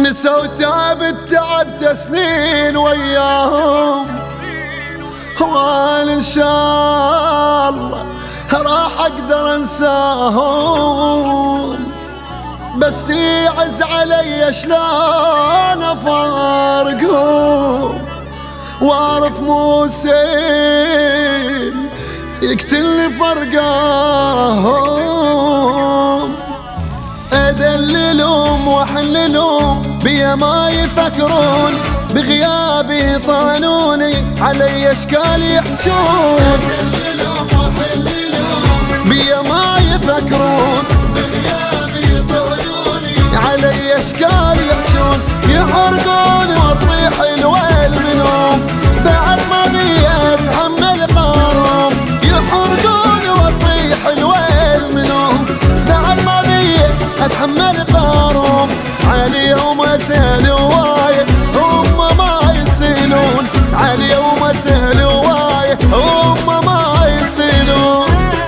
نسوا تعبت سنين وياهم، وأنا إن شاء الله راح أقدر أنساهم، بس يعز علي شلون أفارقهم، وأعرف مو سهل يقتلني فرقاهم. أدللهم وأحللهم بيا ما يفكرون، بغيابي طانوني علي أشكال يحجون. أدللهم وأحللهم بيا ما يفكرون، بغيابي طانوني علي أشكال يحجون. يحرقون وأصيح الويل منهم بعد ما بي أتحمل قارهم. يحرقون وأصيح الويل منهم بعد ما بي أتحمل قارهم. عليهم أسأل وايه هم ما يسيلون، عليهم أسأل وايه هم ما يسيلون.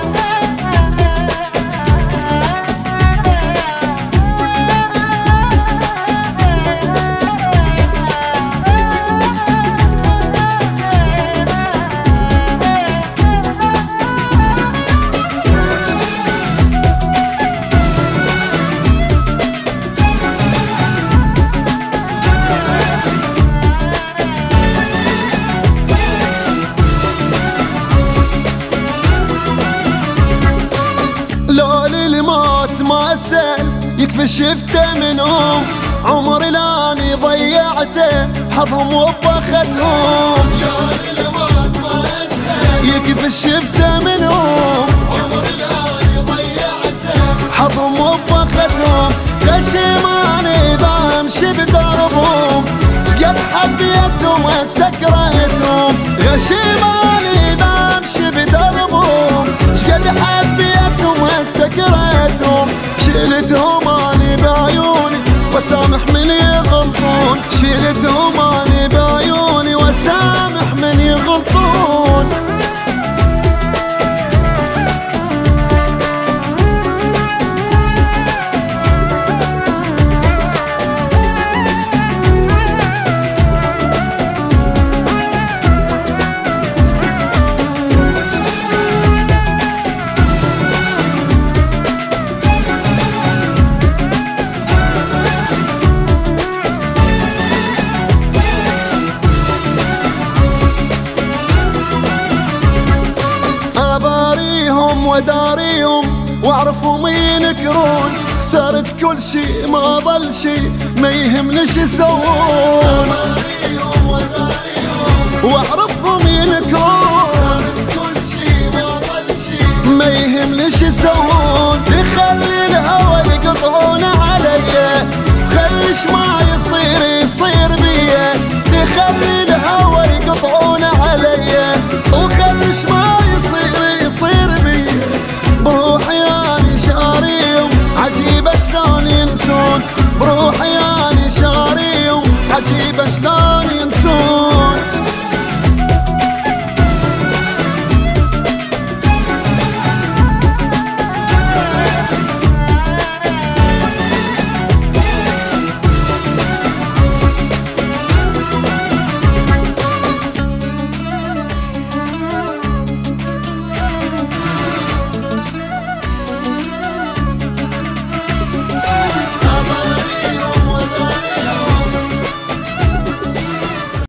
ما أسأل يكفي شفته منهم، عمري لاني ضيعته حظهم وبختهم. ما أسأل يكفي شفته منهم، عمري لاني ضيعته حظهم وبختهم. غشيماني إذا أمشي بدربهم، شقد حبيتهم وسكرتهم. غشيماني إذا أمشي بدربهم، شقد حبيتهم وسكرتهم. شيلتهم اني بعيوني وسامح من يغلطون، شيلتهم اني بعيوني وسامح من يغلطون. وداريهم واعرفهم ينكرون، خسرت كل شي ما ظل شي ما يهمني شو يسوون. أباريهم وداريهم واعرفهم ينكرون، خسرت كل شي ما ظل شي ما يهمني شو يسوون.